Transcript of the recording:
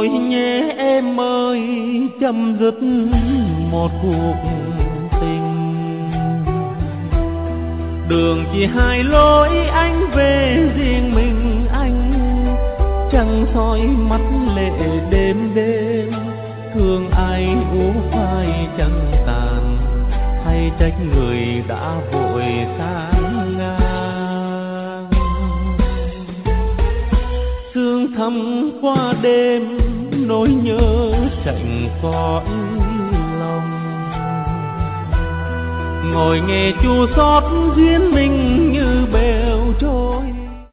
thôi nhé em ơi, chấm dứt một cuộc tình. Đường chỉ hai lối, anh về riêng mình anh, chẳng soi mắt lệ đêm đêm. Thương ai ú phai chẳng tàn, hay trách người đã vội sang ngang. Sương thắm qua đêm, nỗi nhớ chạnh cõi lòng. Ngồi nghe chua xót duyên mình như bèo trôi,